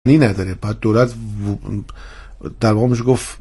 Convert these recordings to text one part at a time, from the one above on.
نداره. بعد دولت در واقع میشه گفت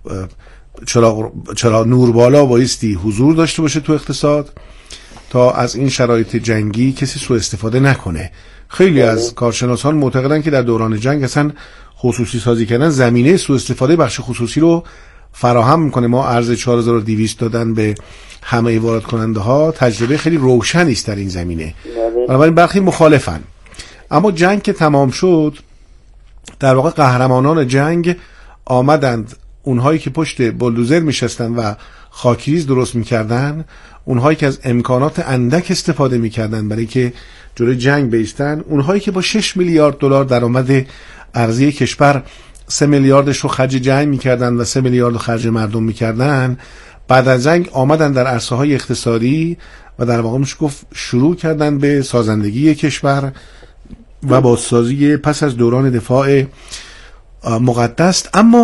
چرا نور بالا بایستی حضور داشته باشه تو اقتصاد تا از این شرایط جنگی کسی سوء استفاده نکنه. خیلی از کارشناسان معتقدن که در دوران جنگ اصلا خصوصی سازی کردن زمینه سوء استفاده بخش خصوصی رو فراهم میکنه. ما ارز 4200 دادن به همه وارد کننده ها تجربه خیلی روشنی است در این زمینه. بنابراین برخی مخالفن. اما جنگ که تمام شد، در واقع قهرمانان جنگ آمدند، اونهایی که پشت بلدوزر میشستن و خاکریز درست میکردن، اونهایی که از امکانات اندک استفاده میکردن برای که جلوی جنگ بایستن، اونهایی که با 6 میلیارد دلار درآمد ارزی کشور 3 میلیاردش رو خرج جنگ میکردن و 3 میلیارد رو خرج مردم میکردن، بعد از جنگ آمدن در عرصه‌های اقتصادی و در واقع میشه گفت شروع کردن به سازندگی کشور و بازسازی پس از دوران دفاع مقدس.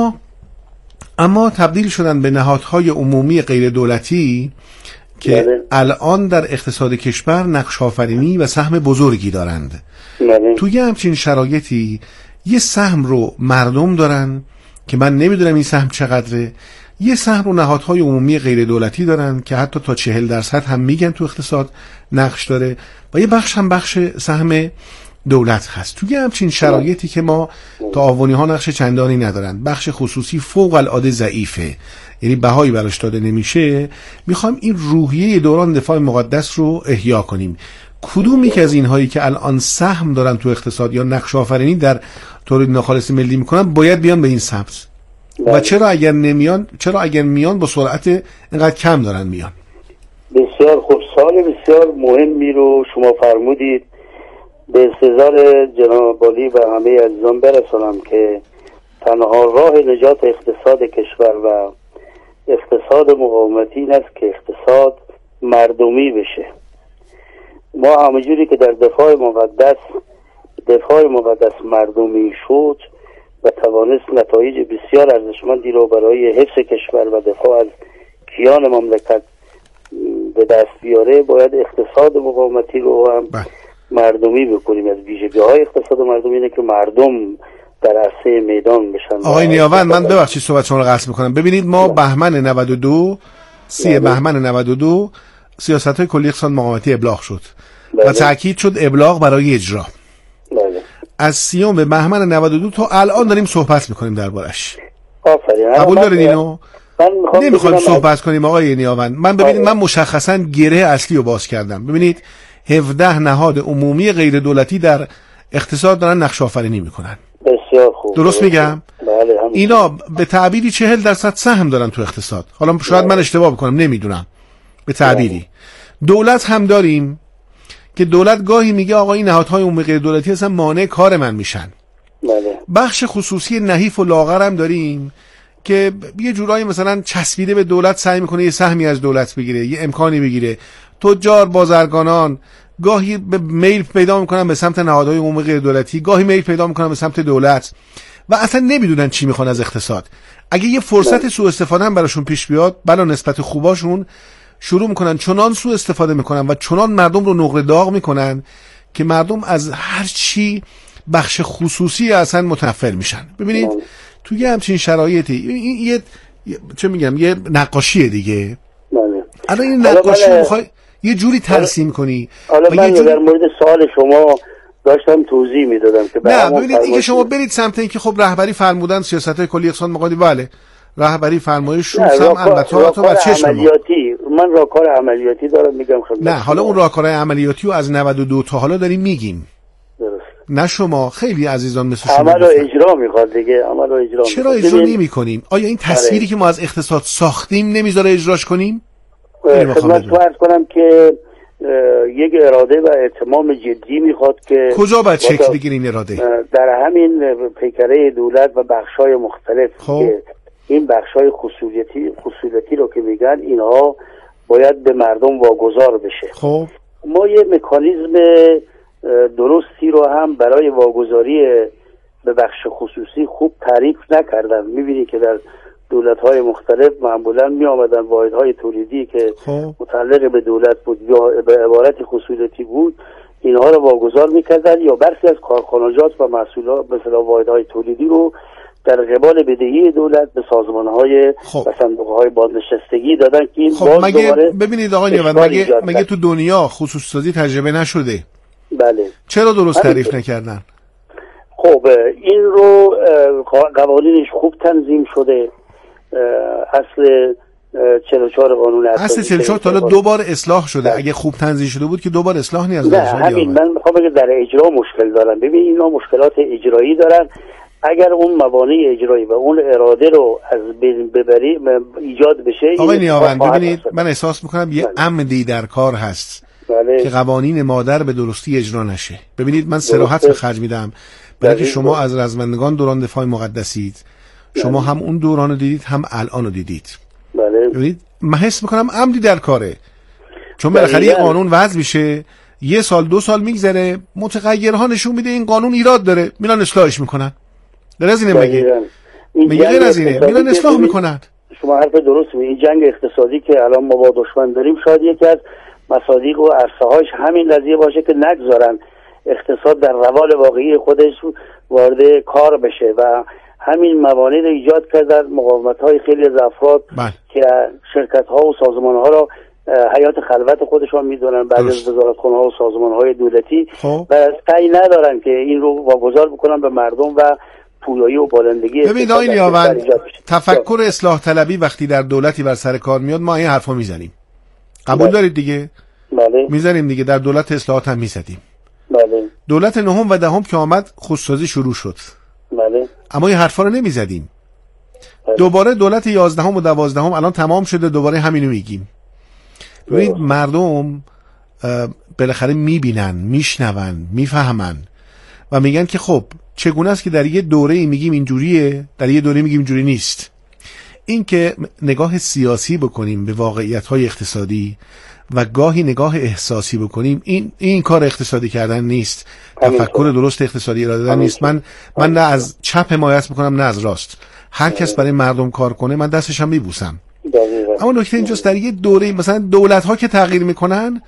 اما تبدیل شدن به نهادهای عمومی غیر دولتی که الان در اقتصاد کشور نقش آفرینی و سهم بزرگی دارند. توی همچین شرایطی یه سهم رو مردم دارن که من نمیدونم این سهم چقدره، یه سهم رو نهادهای عمومی غیر دولتی دارن که حتی تا 40% هم میگن تو اقتصاد نقش داره، و یه بخش هم بخش سهم دولت هست. توی همچین شرایطی که ما تعاونی ها نقش چندانی ندارن، بخش خصوصی فوق العاده ضعیفه، یعنی بهایی براش داده نمیشه، میخوایم این روحیه دوران دفاع مقدس رو احیا کنیم. کدومی که از اینهایی که الان سهم دارن تو اقتصاد یا نقش آفرینی در تولید ناخالص ملی میکنن باید بیان به این سبز؟ و چرا اگر میان با سرعت اینقدر کم دارن میان؟ بسیار خوب، سوال بسیار مهمی رو شما فرمودید. به استظهار جناب عالی و همه عزیزان برسانم که تنها راه نجات اقتصاد کشور و اقتصاد مقاومتی این است که اقتصاد مردمی بشه. ما همونجوری که در دفاع مقدس مردمی شد و توانست نتایج بسیار ارزشمندی رو برای حفظ کشور و دفاع از کیان مملکت به دست بیاره، باید اقتصاد مقاومتی رو هم مردمی بکنیم. از ویژگی‌های اقتصاد مردمی اینه که مردم در عرصه میدان بشن. آقای نیاوند، من ببخشید صحبت شما رو قطع می‌کنم. ببینید ما بهمن 92 بهمن 92 سیاست‌های کلی اقتصاد مقاومتی ابلاغ شد و تأکید شد ابلاغ برای اجرا. از 30 بهمن 92 تا الان داریم صحبت می‌کنیم دربارش. آفرین. قبول دارید اینو؟ نمی‌خوایم صحبت کنیم آقای نیاوند. من مشخصاً گره اصلی رو باز کردم. ببینید 17 نهاد عمومی غیر دولتی در اقتصاد دارن نقش آفرینی میکنن. بسیار خوب. درست میگم؟ بله. اینا به تعبیری 40% سهم دارن تو اقتصاد. حالا شاید من اشتباه بکنم، نمیدونم. به تعبیری دولت هم داریم که دولت گاهی میگه آقا این نهادهای عمومی غیر دولتی اصلا مانع کار من میشن. بله. بخش خصوصی نحیف و لاغر هم داریم که یه جورایی مثلا چسبیده به دولت، سعی میکنه یه سهمی از دولت بگیره، یه امکانی بگیره. تجار، بازرگانان گاهی میل پیدا میکنن به سمت نهادهای عمومی غیر دولتی، گاهی میل پیدا میکنن به سمت دولت و اصلا نمیدونن چی میخوان از اقتصاد. اگه یه فرصت سوء استفاده هم براشون پیش بیاد، بلا نسبت خوباشون شروع میکنن چنان سوء استفاده میکنن و چنان مردم رو نقره داغ میکنن که مردم از هر چی بخش خصوصی اصلا متنفر میشن. ببینید توی همچین شرایطی این یه نقاشیه دیگه. الان این نقاشی میخوای یه جوری ترسیم کنی. حالا من در مورد سوال شما داشتم توضیح میدادم که نه ببینید اینکه شما برید سمت اینکه خب رهبری فرمودن سیاست‌های کلی اقتصاد مقاومتی، بله رهبری فرمایششون سمعاً و طاعت و چشم عملیاتی. من راهکار عملیاتی دارم میگم خدمت. نه حالا اون راهکارهای عملیاتی رو از 92 تا حالا داریم میگیم. درست. نه شما، خیلی عزیزان مثل شما عمل و اجرا میخواد دیگه. عمل و اجرا چرا اجرا نمی‌کنیم؟ آیا این تصویری که ما از اقتصاد ساختیم نمیذاره اجراش کنیم؟ خدمت عرض کنم که یک اراده و اهتمام جدی میخواد که کجا باید شکل بگیره این اراده؟ در همین پیکره دولت و بخشای مختلف که این بخشای خصوصیتی رو که میگن اینها باید به مردم واگذار بشه. خب ما یه مکانیزم درستی رو هم برای واگذاری به بخش خصوصی خوب تعریف نکردن. میبینی که در دولت‌های مختلف معمولاً می‌آمدن واحدهای تولیدی که متعلق به دولت بود یا به عبارت خصوصیتی بود، اینها رو واگذار میکردن یا برخی از کارخانجات و محصولات مثلا واحدهای تولیدی رو در قبال بدهی دولت به سازمان‌های و صندوق‌های بازنشستگی دادن که این باز مگه ببینید آقای نیوند مگه تو دنیا خصوصی سازی تجربه نشده؟ بله. چرا درست تعریف نکردن؟ خب این رو قوانینش خوب تنظیم شده. اصل 44 قانون اساسی اصل 44 تا حالا 2 بار اصلاح شده. اگه خوب تنظیم شده بود که 2 بار اصلاح نیاز داشت. نه همین من میخوام بگم در اجرا مشکل دارن. ببین اینا مشکلات اجرایی دارن. اگر اون موانع اجرایی و اون اراده رو از بین ببری ایجاد بشه. آقای نیاوند ببینید من احساس میکنم یه عمدی در کار هست که قوانین مادر به درستی اجرا نشه. ببینید من صراحت به خرج میدم برای که شما از رزمندگان دوران دفاع مقدسید. شما هم اون دوران رو دیدید هم الان رو دیدید. ببینید من حس میکنم عمدی در کاره. چون بالاخره قانون وضع میشه 1 سال 2 سال میگذره متغیرها نشون میده این قانون ایراد داره میرن اصلاحش میکنن. غیر از اینه میگه غیر از اینه میرن اصلاح میکنن. شما حرف درست میگید. این جنگ اقتصادی که الان ما با دشمن داریم شاید یکی از مصادیق و عرصه‌هاش همین قضیه باشه که نگذارن اقتصاد در روال واقعی خودش وارد کار بشه و همین موانع رو ایجاد کردن. مقاومت‌های خیلی از افراد که شرکت‌ها و سازمان‌ها را حیات خلوت خودشان میدونن بعد از وزارتخانه‌ها و سازمان‌های دولتی و سعی ندارن که این رو واگذار بکنن به مردم و پویایی و بالندگی. ببینید آقای نیاوند تفکر اصلاح طلبی وقتی در دولتی بر سر کار میاد ما این حرفا میزنیم. قبول دارید دیگه؟ بله. میزنیم دیگه. در دولت اصلاحات هم میزدیم. بله. دولت 9 و 10 که آمد خودسازی شروع شد. بله. اما این حرفا رو نمیزدیم. بله. دوباره دولت 11 و 12 الان تمام شده دوباره همینو میگیم. ببینید مردم بالاخره میبینن، میشنون، میفهمن و میگن که خب چگونه است که در یه دوره میگیم اینجوریه، در یه دوره میگیم اینجوری نیست. این که نگاه سیاسی بکنیم به واقعیت‌های اقتصادی و گاهی نگاه احساسی بکنیم این کار اقتصادی کردن نیست. تفکر درست اقتصادی ارائه دادن نیست. من نه از چپ حمایت میکنم نه از راست. هر کس برای مردم کار کنه من دستش هم میبوسم. اما نکته اینجاست در یه دوره مثلا دولت‌ها که تغییر میکنن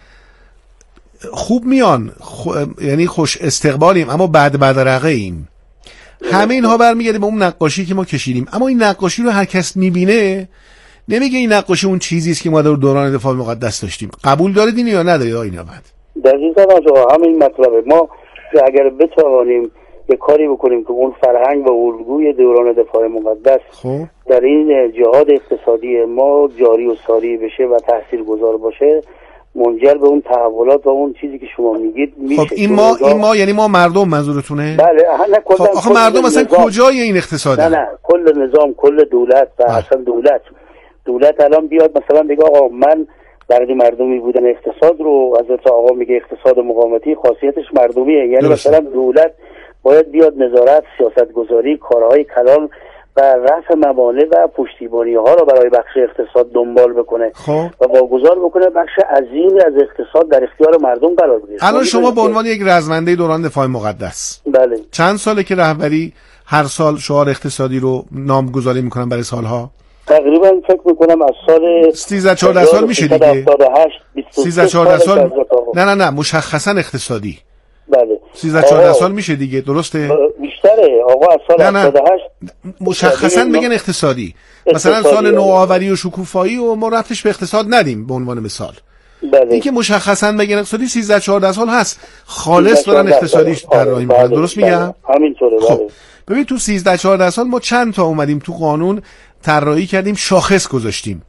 خوب میان یعنی خوش استقبالیم اما بعد بدرقه ایم. همه اینها برمیگرده به اون نقاشی که ما کشیدیم. اما این نقاشی رو هر کس میبینه نمیگه این نقاشی اون چیزی است که ما در دوران دفاع مقدس داشتیم. قبول دارید یا ندارید آقای نیاوند؟ دقیقاً همین مطلبه. ما اگر بتوانیم یه کاری بکنیم که اون فرهنگ و الگوی دوران دفاع مقدس در این جهاد اقتصادی ما جاری و ساری بشه و تاثیرگذار باشه منجر به اون تحولات و اون چیزی که شما میگید میشه. خب این ما یعنی ما مردم منظورتونه؟ بله. خب آخه مردم اصلا کجای این اقتصاده؟ نه کل نظام کل دولت و اصلا دولت الان بیاد مثلا بگه آقا من برای مردمی بودن اقتصاد رو حضرت آقا میگه اقتصاد مقاومتی خاصیتش مردمیه. یعنی مثلا دولت باید بیاد نظارت، سیاستگذاری، کارهای کلان و رفع موانع و پشتیبانی ها رو برای بخش اقتصاد دنبال بکنه و واگذار بکنه بخش عظیمی از اقتصاد در اختیار مردم قرار بگیره. الان شما به عنوان یک رزمنده دوران دفاع مقدس بله چند ساله که رهبری هر سال شعار اقتصادی رو نامگذاری میکنن برای سالها؟ تقریبا فکر میکنم از سال 13-14 سال میشه دیگه. 13-14 سال نه مشخصا اقتصادی. بله 13-14 سال میشه دیگه. درسته؟ بیشتره آقا. از سال 78 مشخصا بگن اقتصادی. مثلا سال نوآوری و شکوفایی و ما رفتش به اقتصاد ندیم به عنوان مثال. بله. این که مشخصا بگن اقتصادی 13-14 سال هست. خالص دارن اقتصادیش طراحی میکنن. درست میگم؟ همینطوره. خب ببین تو 13-14 سال ما چند تا اومدیم تو قانون طراحی کردیم شاخص گذاشتیم.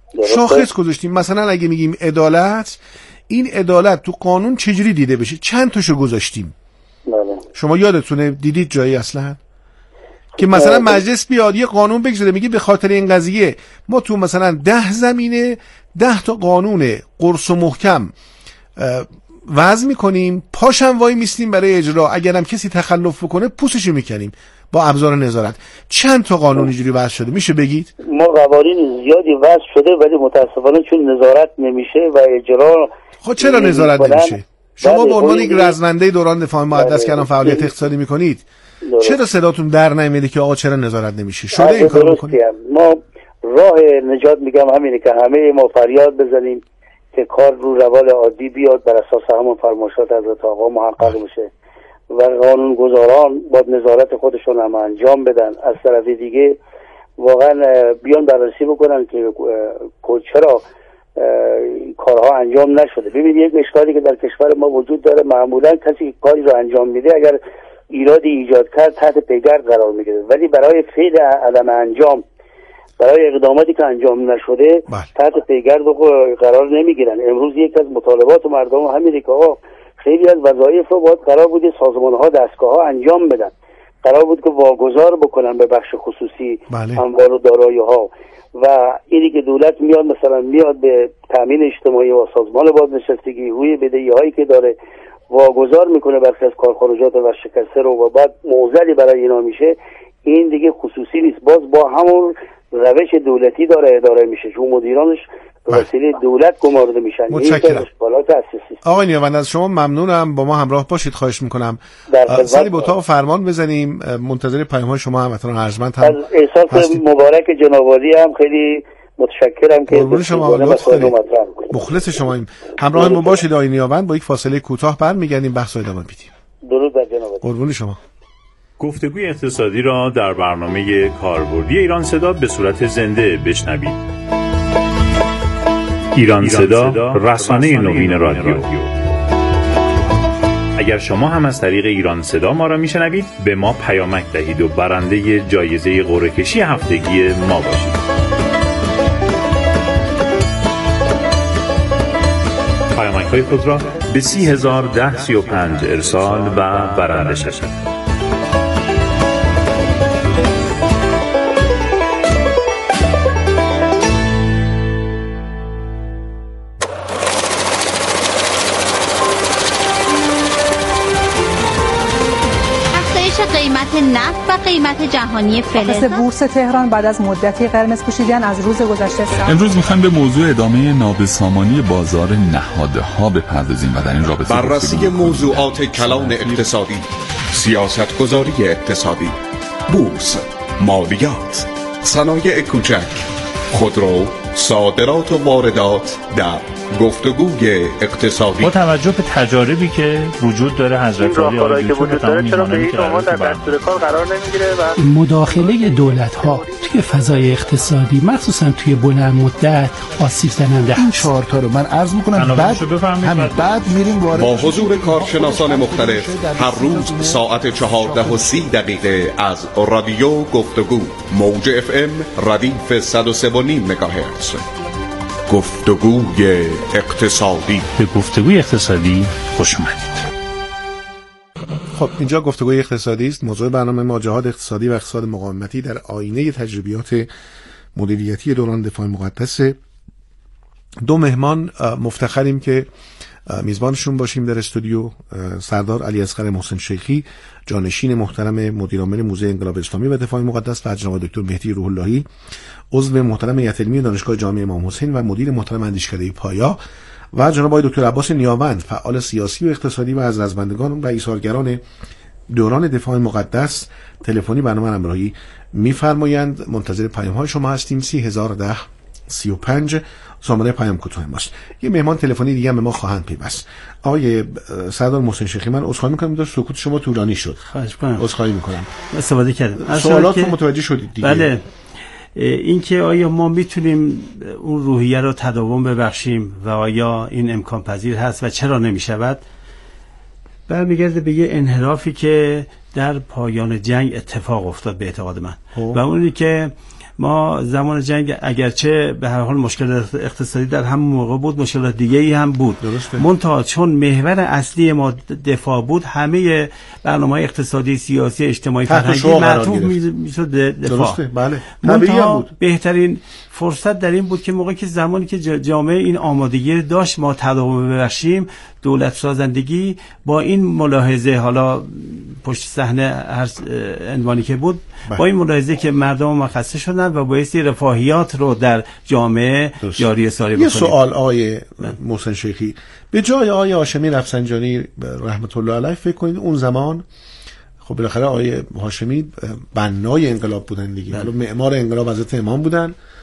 مثلا اگه میگیم عدالت، این عدالت تو قانون چجوری دیده بشه چند تاشو گذاشتیم. بله. شما یادتونه دیدید جایی اصلا که مثلا مجلس بیاد یه قانون بگذاره میگه به خاطر این قضیه ما تو مثلا 10 زمینه 10 تا قانون قرص و محکم وضع میکنیم، پاشم وای میستیم برای اجرا، اگرم کسی تخلف بکنه پوستشو میکنیم با ابزار نظارت. چند تا قانون اینجوری وضع شده میشه بگید؟ ما قوانین زیادی وضع شده ولی متاسفانه چون نظارت نمیشه و اجرا. خب چرا نظارت نمیشه؟ شما به عنوان یک رزمنده دوران دفاع مقدس که الان فعالیت اقتصادی میکنید چرا صداتون در نمیاد که آقا چرا نظارت نمیشه؟ شده این کارو بکنید؟ ما راه نجات میگم همینه که همه ما فریاد بزنیم که کار رو روال عادی بیاد، بر اساس همون فرمایشات حضرت آقا محقق بشه و قانونگذاران با نظارت خودشون هم انجام بدن. از طرف دیگه واقعا بیان بررسی بکنن که چرا کارها انجام نشده. ببینید یک اشکالی که در کشور ما وجود داره، معمولا کسی که کاری رو انجام میده اگر ایرادی ایجاد کرد تحت پیگرد قرار میگیره، ولی برای فعل عدم انجام، برای اقداماتی که انجام نشده تحت پیگرد قرار نمیگیرن. امروز یک از مطالبات مردم همینه که خیلی از وظایف رو باید قرار بود سازمان‌ها، دستگاه‌ها انجام بدن، قرار بود که واگذار بکنن به بخش خصوصی اموال و دارایی‌ها، و اینی که دولت میاد مثلا به تامین اجتماعی و سازمان بازنشستگی روی بدهی‌هایی که داره واگذار میکنه برخی از کارخانجات ورشکسته رو و بعد معضلی برای اینا میشه، این دیگه خصوصی نیست، باز با همون روش دولتی داره اداره میشه، چون مدیرانش به وسیله دولت گمارده میشن. متشکرم. آقای نیاوند از شما ممنونم، با ما همراه باشید، خواهش میکنم. سری به اتاق فرمان بزنیم، منتظر پیام‌های شما هموطنان ارجمند هم. از احساس مبارک جناب عالی هم خیلی متشکرم که قربون شما، مخلص شماییم. همراه ما باشید آقای نیاوند، با یک فاصله کوتاه برمیگردیم بحث رو ادامه میدیم. درود بر جناب. قربون شما. گفتگوی اقتصادی را در برنامه کاربردی ایران صدا به صورت زنده بشنوید. ایران صدا، رسانه نوین رادیو. اگر شما هم از طریق ایران صدا ما را میشنوید، به ما پیامک دهید و برنده جایزه قرعه کشی هفتگی ما باشید. پیامک‌های خود را به 301035 ارسال و برنده شوید. قیمت نفت و قیمت جهانی فلز. بورس تهران بعد از مدتی قرمز پوشیدن از روز گذشته امروز میخوایم به موضوع ادامه نابسامانی بازار نهادها بپردازیم و در این رابطه بررسی موضوعات کلان اقتصادی، سیاستگذاری اقتصادی، بورس، مالیات، صنایع کوچک، خودرو، صادرات و واردات در گفتگوی اقتصادی. با توجه به تجاربی که وجود داره حضرت علی آقای دکتر تمام می‌دونن که شما در دستور کار قرار نمیگیره و مداخله دولت‌ها توی فضای اقتصادی مخصوصا توی بلند مدت آسیب زننده. این 4 تا رو من عرض می‌کنم، بعد میریم وارد با حضور کارشناسان مختلف هر روز ساعت 14:30 از رادیو گفتگو موج FM ردیف 103.5 مگاهرتز. گفتگوی اقتصادی. به گفتگوی اقتصادی خوش اومدید. خب اینجا گفتگوی اقتصادی است. موضوع برنامه ما جهاد اقتصادی و اقتصاد مقاومتی در آینه تجربیات مدیریتی دوران دفاع مقدس. دو مهمان مفتخریم که میزبانشون باشیم در استودیو، سردار علی اصغر محسن شیخی، جانشین محترم مدیرعامل موزه انقلاب اسلامی و دفاع مقدس، و جناب دکتر مهدی روح اللهی، عضو محترم هیئت علمی دانشگاه جامعه امام حسین و مدیر محترم اندیشکده پایا، و جناب آقای دکتر عباس نیاوند، فعال سیاسی و اقتصادی و از رزمندگان و ایثارگران دوران دفاع مقدس. تلفنی برنامه همراهی می‌فرمایند. منتظر پیام‌های شما هستیم. 301035 سامانه پیام کوتاه ماست. یه مهمان تلفنی دیگه هم به ما خواهند پیوست. آقای سردار محسن شیخی، من عذرخواهی می‌کنم داشت سکوت شما طولانی شد. خواهش می‌کنم. عذرخواهی می‌کنم. استفاده کردم. سوالات رو متوجه شدید دیگه. بله. اینکه آیا ما میتونیم اون روحیه رو تداوم ببخشیم و آیا این امکان پذیر هست و چرا نمی‌شود؟ برمیگرده به یه انحرافی که در پایان جنگ اتفاق افتاد به اعتقاد من. و اونی که ما زمان جنگ اگرچه به هر حال مشکل اقتصادی در همون موقع بود، مشکلات دیگه‌ای هم بود، منتها چون محور اصلی ما دفاع بود، همه برنامه‌های اقتصادی، سیاسی، اجتماعی، فرهنگی معطوف میشد دفاع. بله. منتها بهترین فرصت در این بود که موقعی که زمانی که جامعه این آمادگی داشت ما تداوم ببخشیم، دولت سازندگی با این ملاحظه، حالا پشت صحنه هر عنوانی که بود، با این ملاحظه که مردم ما خسته شدن و بایستی رفاهیات رو در جامعه جاری ساری بکنیم. یه سوال آقای محسن شیخی، به جای آقای هاشمی رفسنجانی رحمت الله علیه، فکر کنید اون زمان خب بالاخره آقای هاشمی بنای انقلاب بودن دیگه، حالا معمار انقلاب حضرت امام بودن،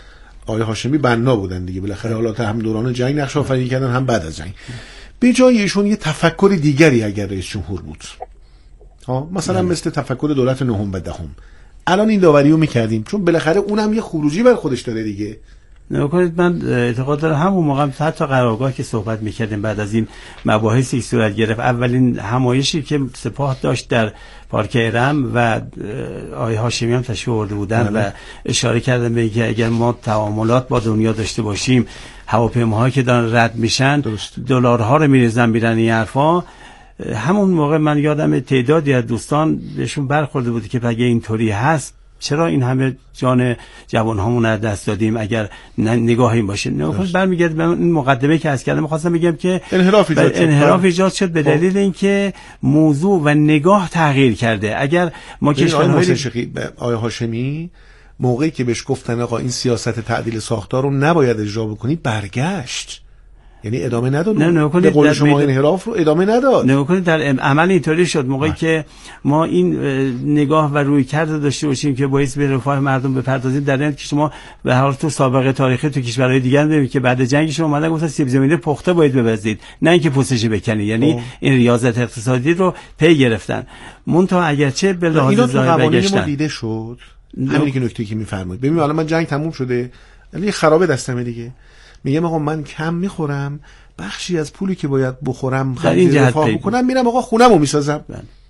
آقای هاشمی بنا بودن دیگه، بالاخره حالا هم دوران جنگ نقش آفرینی کردن هم بعد از جنگ. به جای ایشون یه تفکر دیگری اگر رئیس جمهور بود، مثلا مثل تفکر دولت نهم و دهم، الان این داوریو میکردیم، چون بالاخره اونم یه خروجی بر خودش داره دیگه. نکنید من اعتقاد دارم همون موقع حتی قرارگاه که صحبت میکردیم بعد از این مباحثی صورت گرفت، اولین همایشی که سپاه داشت در پارک ارم و آقای هاشمی هم تشریف آورده بودن و اشاره کردن به اینکه اگر ما تعاملات با دنیا داشته باشیم، هواپیماهایی که دارن رد میشن دلارها رو میریزن میرن این حرفا. همون موقع من یادم تعدادی از دوستان بهشون برخورده بود که اگه اینطوری هست چرا این همه جان جوانهامون رو دست دادیم اگر نگاه این باشه. برمیگرد به این مقدمه که از کردم، می‌خواستم بگم که انحراف ایجاد شد به دلیل اینکه موضوع و نگاه تغییر کرده. اگر ما کشورهای آقای هاشمی موقعی که بهش گفتن آقا این سیاست تعدیل ساختار رو نباید اجرا بکنی، برگشت، یعنی ادامه نداد. به قول شما انحراف رو ادامه نداد. نکنید در عمل اینطوری شد موقعی که ما این نگاه و روی کرده داشته باشیم که باعث به رفاه مردم بپردازیم، در این که شما به هر حال تو سابقه تاریخی تو کشورهای دیگه ببینید که بعد جنگ شما اومدن گفتن سیب زمینی پخته باید ببزید، نه اینکه پوستش بکنی، یعنی این ریاضت اقتصادی رو پی گرفتن. منتها اگرچه به لحاظ ظاهر بگشتن دیده شد، همین که نکته که میفرمایید. ببین الان من جنگ تموم شده، یعنی خرابه دستمه دیگه، میگم آقا من کم میخورم، بخشی از پولی که باید بخورم خرج رفاه بکنم میرم آقا خونمو میسازم.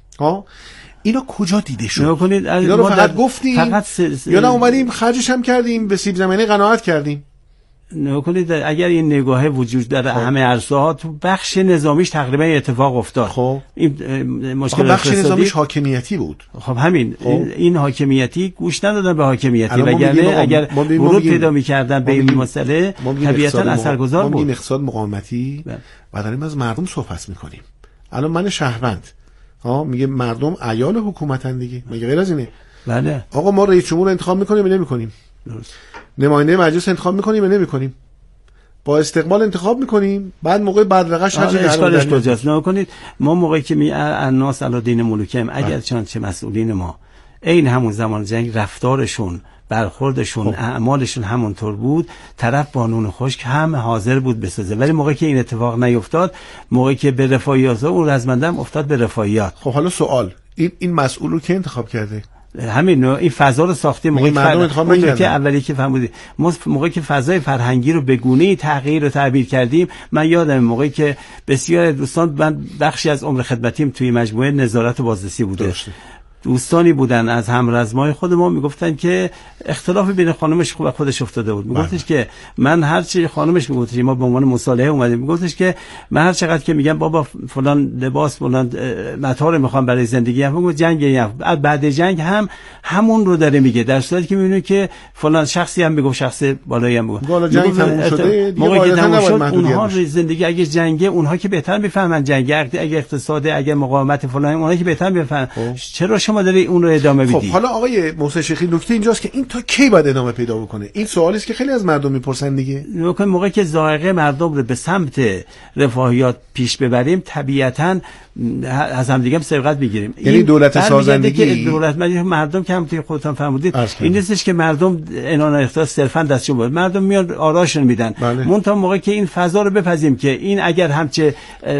اینا کجا دیده شد؟ اینا رو فقط گفتیم یا نه اومدیم خرجش هم کردیم، به سیب زمینی قناعت کردیم؟ نکنید اگر این نگاه وجود داره همه عرصه ها، تو بخش نظامیش تقریبا اتفاق افتاد. خب این مشکل بخش نظامیش حاکمیتی بود. خب همین این حاکمیتی گوش ندادن به حاکمیتی، وگرنه اگر ورود پیدا می‌کردن به این مسئله طبیعتاً اثرگذار بود. ما این اقتصاد مقاومتی و داریم از مردم صحبت می‌کنیم. الان من شهروند میگه مردم عیال حکومتن دیگه، مگه غیر از اینه؟ بله. آقا ما رئیس جمهور انتخاب می‌کنیم یا نمی‌کنیم؟ درست. نماینده مجلس انتخاب میکنیم یا نمیکنیم؟ با استقبال انتخاب میکنیم، بعد موقع بدرقش هر چیزی اشکالش کجاست؟ نکنید ما موقعی که الناس علی دین ملوکهم، اگر چه مسئولین ما این همون زمان جنگ رفتارشون، برخوردشون، اعمالشون همونطور بود، طرف با نون خشک هم حاضر بود بسازه. ولی موقعی که این اتفاق نیفتاد، موقعی که به رفاهیات اون رزمندم افتاد به رفاهیات. خب حالا سوال، این مسئول رو که انتخاب کرده؟ همین این فضا رو ساختیم. موقعی که اولی که فهمیدیم موقعی که فضای فرهنگی رو به گونه‌ای تغییر و تعبیر کردیم، من یادم موقعی که بسیار دوستان، من بخشی از عمر خدمتیم توی مجموعه نظارت و بازرسی بوده، دوستانی بودن از همرزمای خود ما میگفتن که اختلاف بین خانمش و خودش افتاده بود. میگفتش که من هر چی خانمش میگفتش، ما به عنوان مصالحه اومدیم، میگفتش که من هر چقدر که میگم بابا فلان لباس فلان متاع رو میخوام برای زندگی، هم میگم جنگ، بعد جنگ هم همون رو داره میگه، در صورتی که میبینید که فلان شخصی هم میگه، شخص بالایی هم میگه والا جنگ تموم شده، موقعی که تموم شد اونها زندگی اگه جنگه، اونها که بهتر میفهمن جنگ، اگه اقتصاد، اگه مقاومت فلان، اونها که بهتر میفهمن. چرا شما داری اون رو ادامه بدی؟ خب حالا آقای محسن شیخی، نکته اینجاست که این تا کی باید ادامه پیدا بکنه؟ این سوالی است که خیلی از مردم میپرسن دیگه. موقعی که ذائقه مردم رو به سمت رفاهیات پیش ببریم، طبیعتاً از هم دیگه سبقت میگیریم. یعنی دولت سازندگی، دولت مردم که همونطور خودتون فرمودید، این نیستش که مردم انان اختصاص صرفاً دستشون بود، مردم میان آراشون میدن. منتها موقعی که این فضا رو بپذیم که این اگر همچه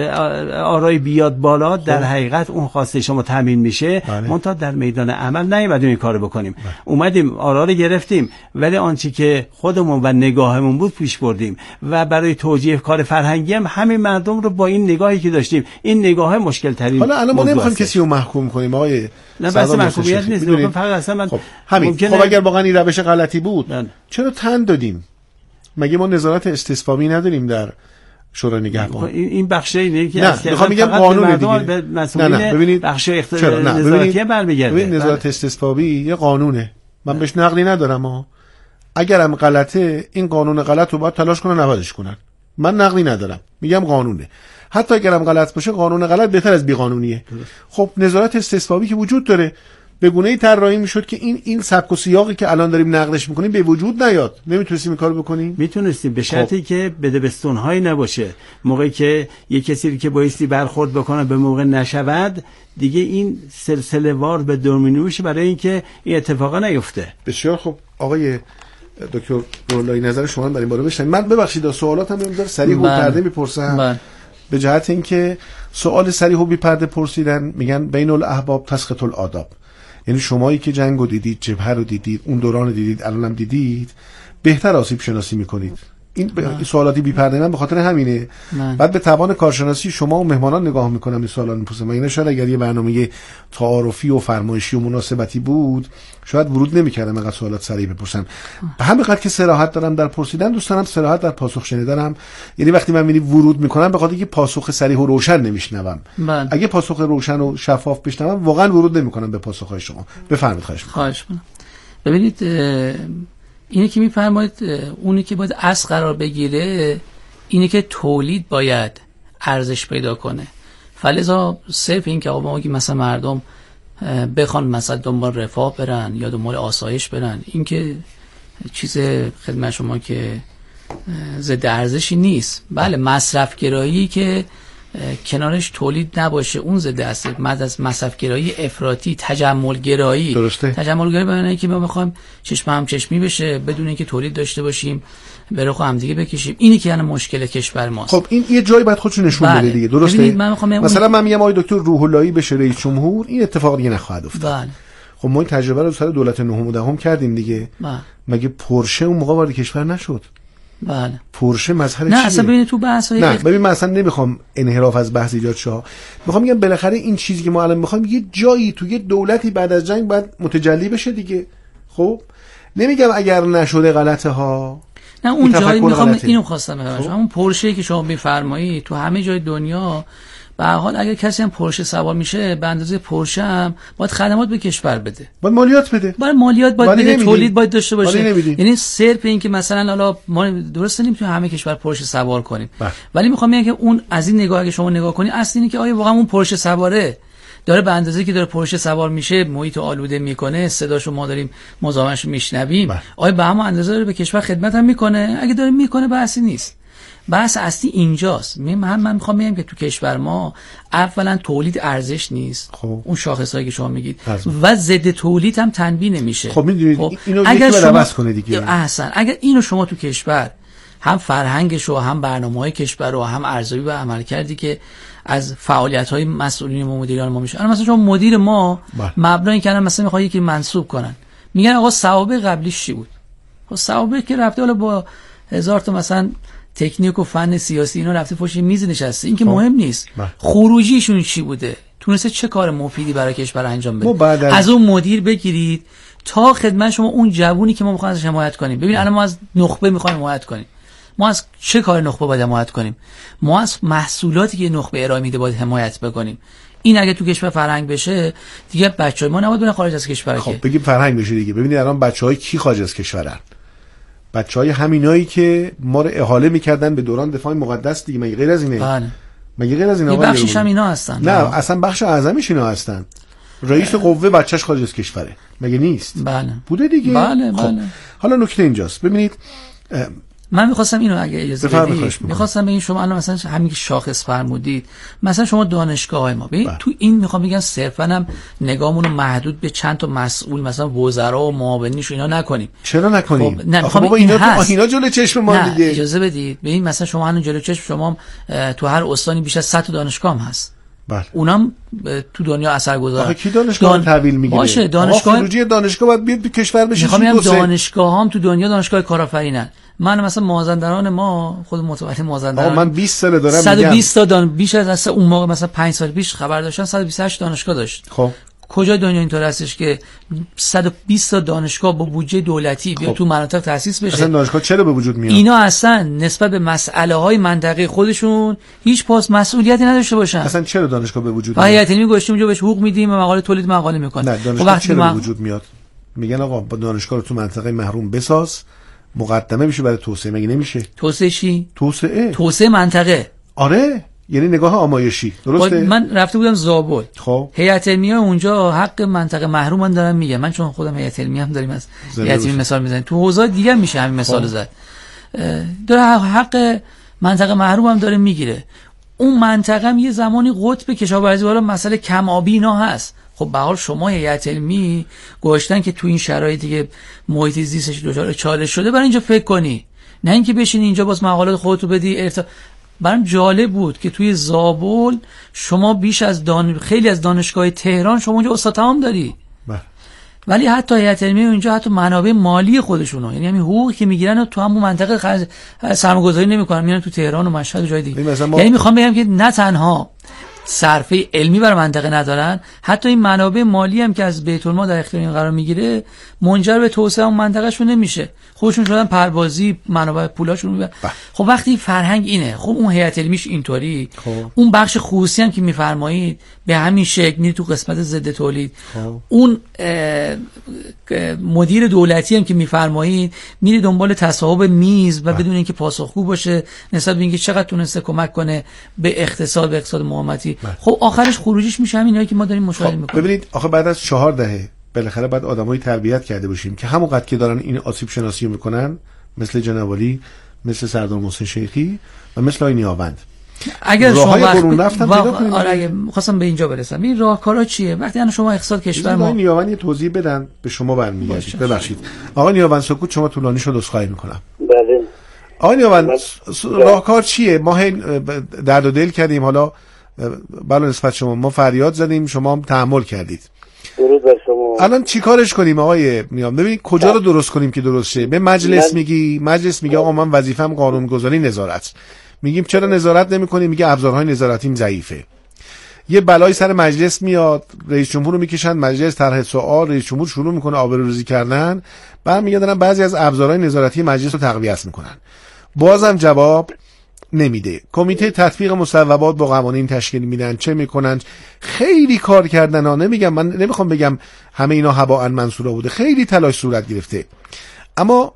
آرای بیاد بالا، در حقیقت اون خواسته شما تامین میشه، منتها در میدان عمل نیومدیم این کارو بکنیم. اومدیم آرا رو گرفتیم، ولی آنچه که خودمون و نگاهمون بود پیش بردیم و برای توجیه کار فرهنگی هم همین مردم رو با این نگاهی که داشتیم، این نگاه مشکل ترین. حالا الان ما نمیخوایم کسی رو محکوم کنیم آقای، نه بس محکومیت نیست، فقط اصلا من خب اگر واقعا این روش غلطی بود چرا تن دادیم؟ مگه ما نظارت استصوابی نداریم در شورای نگهبان؟ این بخشه اینه که نه میخوام بگم قانون دیگه. نه ببینید بخش نظارتی برمیگرده. ببین نظارت استصوابی یه قانونه، من بهش نقلی ندارم اگرم غلطه، این قانون غلط رو باید تلاش کنن عوضش کنن، من نقلی ندارم، میگم قانونه. حتی اگرم غلط باشه، قانون غلط بهتر از بیقانونیه. خب نظارت استصوابی که وجود داره، به گونه‌ای طراحی میشد که این سبک و سیاقی که الان داریم نقدش میکنیم به وجود نیاد. نمیتونستیم این کارو بکنیم؟ میتونستیم، به شرطی که بدبستون‌هایی نباشه. موقعی که یک کسی که بایستی برخورد بکنه به موقع نشود، دیگه این سلسله وار به دومینو میشه برای اینکه این اتفاقا نیفته. بسیار خوب. آقای دکتر رولایی نظر شما برای این باره بشنویم. من ببخشید سوالاتم رو سریع و پرده میپرسم به جهت اینکه سوال سریع و بی پرده پرسیدن میگن بین الاحباب تسقط الآداب، یعنی شمایی که جنگو دیدید، جبهه رو دیدید، اون دوران دیدید، الانم دیدید، بهتر آسیب شناسی میکنید. این سوالاتی بی پرده من به خاطر همینه. بعد به توان کارشناسی شما و مهمانان نگاه میکنم این سوالا میپرسم. من شاید اگر یه برنامه تعارفی و فرمایشی و مناسبتی بود شاید ورود نمیکردم اینقدر سوالات سریع بپرسم. به همین قدر که صراحت دارم در پرسیدن، دوست دارم صراحت در پاسخ شنیدنم. یعنی وقتی من ورود میکنم به خاطر اینکه پاسخ صریح و روشن نمیشنوم. اگه پاسخ روشن و شفاف بشنوم واقعا ورود نمیکنم به پاسخهای شما. بفرمایید. خواهش میکنم. ببینید اینه که میفرمایید اونی که باید اصل قرار بگیره اینه که تولید باید ارزش پیدا کنه. فلذا صرف این که آقا مثلا مردم بخوان مثلا دنبال رفاه برن یا دنبال آسایش برن، این که چیز خدمت شما که ضد ارزشی نیست. بله مصرف گرایی که کنارش تولید نباشه اون ضد است. از مصرف گرایی افراطی، تجمل گرایی. درسته. تجمل گرایی معنی که ما میخوایم چشم هم چشمی بشه بدون اینکه تولید داشته باشیم، به رخ هم دیگه بکشیم. اینی که یعنی مشکل کشور ماست. خب این یه جایی باید خودشون نشون بده دیگه. درسته. مثلا من میگم آقای دکتر روح اللهی بشه رئیس جمهور، این اتفاق دیگه نخواهد افتاد. بله. خب ما این تجربه رو سر دولت نهم و دهم کردیم دیگه. مگه پورشه اون موقع وارد کشور نشد؟ بله. پورشه مظهر چیه؟ نه اصلا ببین تو بحث‌های نه ببین من اصلا نمیخوام انحراف از بحث ایجاد شه. میخوام بگم بالاخره این چیزی که ما الان میخوایم یه جایی تو یه دولتی بعد از جنگ باید متجلی بشه دیگه. خب نمیگم اگر نشده غلطه ها. نه اون جایی میخوام اینو خواستم بگم. همون پورشه‌ای که شما میفرمایید تو همه جای دنیا به هر حال اگر کسی هم پورشه سوار میشه به اندازه پورشه هم باید خدمات به کشور بده، باید مالیات بده، بده، تولید باید داشته باشه. یعنی صرف این که مثلا حالا ما درست نمیتونیم همه کشور پورشه سوار کنیم، ولی میخوام بگم که اون از این نگاه که شما نگاه کنید اصل اینه که آیا واقعا اون پورشه سواره داره به اندازه که داره پورشه سوار میشه محیط آلوده میکنه، صداشو ما داریم مزاحمشو میشنویم، آیا به همون اندازه داره به کشور خدمت هم میکنه؟ اگه داره میکنه بحثی نیست. بحث اصلی اینجاست. من میخوام بگم که تو کشور ما اولا تولید ارزش نیست. اون شاخصایی که شما میگید و ضد تولید هم تنبیه نمیشه. خب میدونید اینو یکی باید عوض کنه دیگه. احسن اگر اینو شما تو کشور هم فرهنگش و هم برنامه‌های کشور و هم ارزیابی و عمل کردی که از فعالیت‌های مسئولین و مدیران ما میشه. مثلا شما مدیر ما مبنا این کردن مثلا میخواد یکی منصوب کنن، میگن آقا سوابق قبلیش چی بود؟ خب سوابق که رفته حالا با هزار تا مثلا تکنیک و فن سیاسی اینا رفته پشت میز نشسته، این که مهم نیست. خروجیشون چی بوده؟ تونسته چه کار مفیدی برای کشور انجام بده؟ از اون مدیر بگیرید تا خدمت شما اون جوونی که ما می‌خوایم ازش حمایت کنیم. ببین الان ما از نخبه می‌خوایم حمایت کنیم. ما از چه کار نخبه باید حمایت کنیم؟ ما از محصولاتی که نخبه ارائه میده باید حمایت بکنیم. این اگه تو کشور فرهنگ بشه دیگه بچه‌های ما نباید برن خارج از کشور. خب بگیم فرهنگ بشه دیگه. ببینید الان بچه‌های کی خارج از کشورن؟ بچهای همینایی که ما رو احاله میکردن به دوران دفاع مقدس دیگه. مگه غیر از اینه؟ بله. مگه غیر از اینه؟ یه بخشش هم اینا هستن. نه اصلا بخش اعظمش اینا هستن. رئیس قوه بچهش خارج از کشوره. مگه نیست؟ بله. بوده دیگه. بله خب. حالا نکته اینجاست. ببینید من می‌خواستم اینو اگه اجازه بدید می‌خواستم ببین شما الان مثلا همین که شاخص فرمودید مثلا شما دانشگاه‌های ما ببین تو این می‌خوام بگم صرفاً هم نگاهمون رو محدود به چند تا مسئول مثلا وزرا و معاونینش اینا نکنیم. چرا نکنیم؟ خب نه بابا اینا جلوی چشم ما دیگه. اجازه بدید ببین مثلا شما الان جلوی چشم شما تو هر استانی بیش از 100 تا دانشگاه هم هست. بله. اونم تو دنیا اثرگذاره. آخه کی دانشگاه تحویل میگیره؟ باشه دانشگاه خروجی دانشگاه باید بیاد تو کشور بشه. می‌خوام دانشگاهام تو دنیا دانشگاه کارآفرینن. من مثلا مازندران ما خود متولد مازندران من 20 سال دارم 120 تا بیش از اون موقع مثلا 5 سال پیش خبر داشتن 128 دانشگاه داشت. خب کجای دنیا اینطور هستش که 120 تا دانشگاه با بودجه دولتی بیاد تو مناطق تأسیس بشه؟ اصلا دانشگاه چرا به وجود میاد؟ اینا اصلا نسبت به مسئله‌های منطقه خودشون هیچ پاس مسئولیتی نداشته باشن. اصلا چرا دانشگاه به وجود میاد؟ هیئت علمی گوشتیم اونجا بهش حقوق میدیم و مقاله تولید مقاله میکنه. نه دانشگاه چرا به وجود میاد؟ میگن آقا با دانشگاه رو تو منطقه محروم بساز، مقدمه میشه برای توسعه. مگه نمیشه؟ توسعه چی؟ توسعه منطقه. آره یعنی نگاه آمایشی. درسته. من رفته بودم زابل. خب هیئت علمیه اونجا حق منطقه محروم دارن میگن. من چون خودم هیئت علمی هم داریم از هیئت علمی مثال میزنیم تو حوزه دیگه میشه همین مثال زد. داره حق منطقه محروم هم داره میگیره. اون منطقه هم یه زمانی قطب کشاورزی، حالا مسئله کم آبی اینا هست، خب به حال شما هیئت علمی گذاشتن که تو این شرایطی که محیط زیستش دچار چالش شده برای اینجا فکر کنی، نه اینکه بشینی اینجا باز مقالات خودتو بدی. برام جالب بود که توی زابل شما بیش از خیلی از دانشگاه تهران شما اونجا استاد تمام داری، ولی حتی هیئت علمی اونجا حتی منابع مالی خودشونو، یعنی همین حقوقی که میگیرن تو همون منطقه سرمایه‌گذاری نمیکنن، میرن تو تهران و مشهد و جای دیگه. یعنی میخوام بگم که نه تنها صرفه علمی بر منطقه ندارن، حتی این منابع مالی هم که از بیت المال در اختیار این قرار میگیره منجر به توسعه اون منطقه شون نمیشه، خودشون شدن پروازی منابع پولاشون میبرن. خب وقتی فرهنگ اینه، خب اون هیئت علمیش اینطوری، اون بخش خصوصی هم که میفرمایید به همین شکل میره تو قسمت ضد تولید، اون مدیر دولتی هم که میفرمایید میره دنبال تصاحب میز و بدون اینکه پاسخگو باشه نسبت به اینکه چقدر تونسته کمک کنه به اقتصاد مقاومتی. خب آخرش خروجیش میشه همینایی که ما داریم مشاهده میکنیم. ببینید آخه بعد از 4 دهه بالاخره بعد آدمایی تربیت کرده باشیم که همونقدر که دارن این آسیب شناسی رو میکنن، مثل جناب عالی، مثل سردار محسن شیخی و مثل آقای نیاوند، اگر شما برون رفتن پیدا کنید. آره اگه خواستم به اینجا برسم، این راهکارا چیه وقتی انا شما اقتصاد کشور ما. آقای نیاوند یه توضیح بدن به شما برمیگردید. ببخشید آقای نیاوند سکوت شما طولانی شد، عذرخواهی میکنم. بله آقای نیاوند راهکار چیه؟ ما درد و دل کردیم، حالا بله نسبت شما ما فریاد زدیم، شما هم تحمل کردید. درود بر شما. الان چیکارش کنیم آقای نیام؟ ببینید کجا رو درست کنیم که درست شه؟ به مجلس میگی، مجلس میگه آقا من وظیفه‌م قانونگذاری نظارت. میگیم چرا نظارت نمی‌کنی؟ میگه ابزارهای نظارتیم ضعیفه. یه بلایی سر مجلس میاد، رئیس جمهور رو میکشن مجلس، طرح سوال، رئیس جمهور شروع میکنه آبروریزی کردن، برمیگردن بعضی از ابزارهای نظارتی مجلس رو تقویت میکنن، بازم جواب نمیده. کمیته تطبیق مصوبات با قوانین تشکیل میدن، چه میکنن؟ خیلی کار کردن ها، نمیگم، من نمیخوام بگم همه اینا هباء منثورا بوده، خیلی تلاش صورت گرفته، اما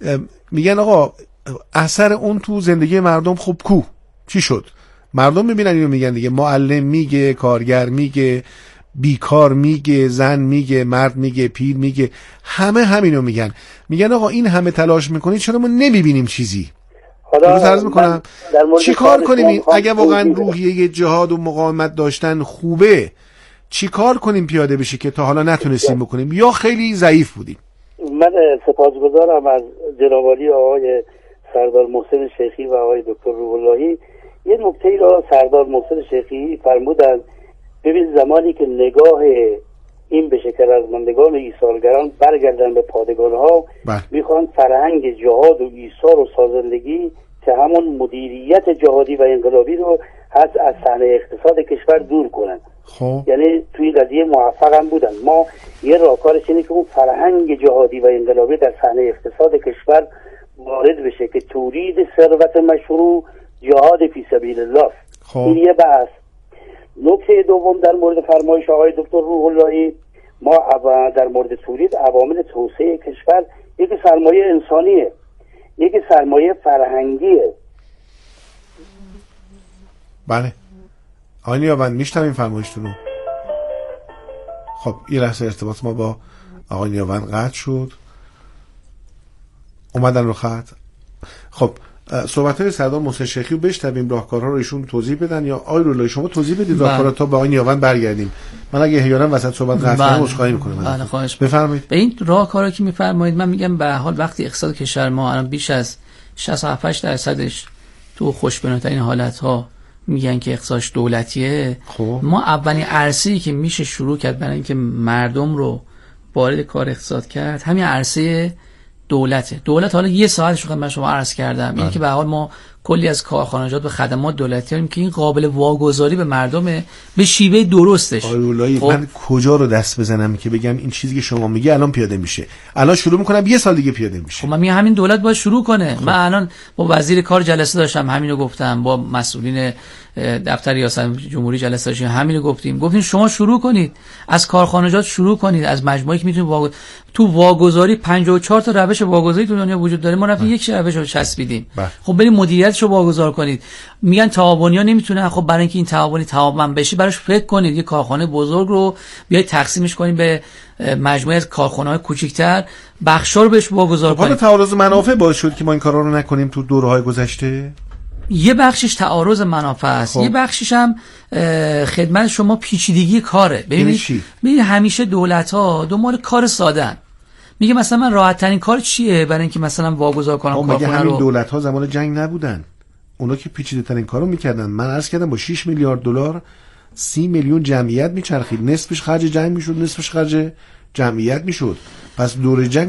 میگن آقا اثر اون تو زندگی مردم خب کو چی شد؟ مردم میبینن اینو میگن دیگه، معلم میگه، کارگر میگه، بیکار میگه، زن میگه، مرد میگه، پیر میگه، همه همینو میگن آقا این همه تلاش میکنید چرا ما نمیبینیم چیزی؟ حالا عرض میکنم چی کار کنیم اگه واقعا روحیه جهاد و مقاومت داشتن خوبه، چی کار کنیم پیاده بشه که تا حالا نتونستیم بکنیم یا خیلی ضعیف بودیم؟ من سپاسگزارم از جناب عالی آقای سردار محسن شیخی و آقای دکتر روح اللهی. یه نکته را سردار محسن شیخی فرمودن، ببین زمانی که نگاه این به شکرازمندگان و ایثارگران برگردن به پادگان ها، میخوان فرهنگ جهاد و ایثار و سازندگی که همون مدیریت جهادی و انقلابی رو از صحنه اقتصاد کشور دور کنن. یعنی توی قضیه موفق هم بودن. ما یه راهکارش اینه که اون فرهنگ جهادی و انقلابی در صحنه اقتصاد کشور وارد بشه که تولید ثروت مشروع جهاد فی سبیل الله. این یه بحث. نکته دوم در مورد فرمایش آقای دکتر روح اللهی، ما در مورد تولید عوامل توسعه کشور یکی سرمایه انسانیه، یکی سرمایه فرهنگیه. بله آقای نیاوند میشنویم فرمایشتون رو. خب یه لحظه ارتباط ما با آقای نیاوند قطع شد، اومدن رو خط. خب صحبت‌های سردار محسن شیخی رو بشنویم، راهکارها رو ایشون توضیح بدن، یا آقای رولایی شما توضیح بدید راهکارا تا به آقای نیاوند برگردیم. من اگه احیانا وسط صحبت قطع کنم عذرخواهی می‌کنم. بله خواهش بفرمایید. به این راهکارا که می‌فرمایید من میگم به حال وقتی اقتصاد کشور ما الان بیش از 67% تو خوشبین‌ترین حالت‌ها میگن که اقتصادش دولتیه، ما اولین عرصه‌ای که میشه شروع کرد برای اینکه مردم رو وارد کار اقتصاد کرد همین عرصه دولته. دولت حالا یه ساعتش رو من شما عرض کردم اینه که به حال ما کلی از کارخانجات به خدمات دولتی داریم که این قابل واگذاری به مردمه به شیوه درستش. من کجا رو دست بزنم که بگم این چیزی که شما میگی الان پیاده میشه؟ الان شروع میکنم یه سال دیگه پیاده میشه. خب من میگم همین دولت باید شروع کنه. من الان با وزیر کار جلسه داشتم همینو گفتم، با مسئولین دفتر ریاست جمهوری جلسه داشتیم همینو گفتیم شما شروع کنید، از کارخانجات شروع کنید، از مجموعه‌ای که میتونید تو واگذاری 54 تا روش واگذاری تو دنیا وجود داره، ما رفتیم یک روش رو چسبیدیم. خب بریم مدیریتشو واگذار کنید. میگن تعاونی‌ها نمیتونن، خب برای اینکه این تعاونی تعاون بشه براش فکر کنید، یه کارخانه بزرگ رو بیاید تقسیمش کنید به مجموعه از کارخانه‌های کوچیک‌تر، بخشا رو بهش واگذار کنید. حالا تعارض منافع باعث شد که ما این کارا رو نکنیم تو دوره‌های گذشته. یه بخشش تعارض منافع است، یه بخشش هم خدمت شما پیچیدگی کاره. ببینید همیشه دولت‌ها دنبال کار ساده‌ان. میگه مثلا من راحت ترین کار چیه برای اینکه مثلا واگذار کنم کارخونه رو. همین دولت‌ها زمان جنگ نبودن، اونا که پیچیده ترین کارو میکردن. من عرض کردم با 6 میلیارد دلار 30 میلیون جمعیت میچرخید، نصفش خرج جنگ میشد، نصفش خرج جمعیت میشد. پس دور جنگ